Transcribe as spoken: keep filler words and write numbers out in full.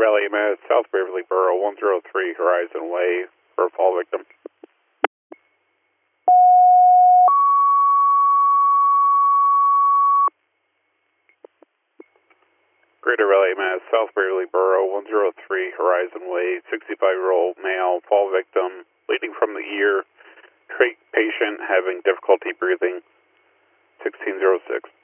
Rally Mass, South Beverly Borough, one oh three Horizon Way for a fall victim. Greater Raleigh, Mass, South Beverly Borough, one oh three Horizon Way, sixty-five-year-old male, fall victim, bleeding from the ear, trach patient having difficulty breathing, sixteen oh six.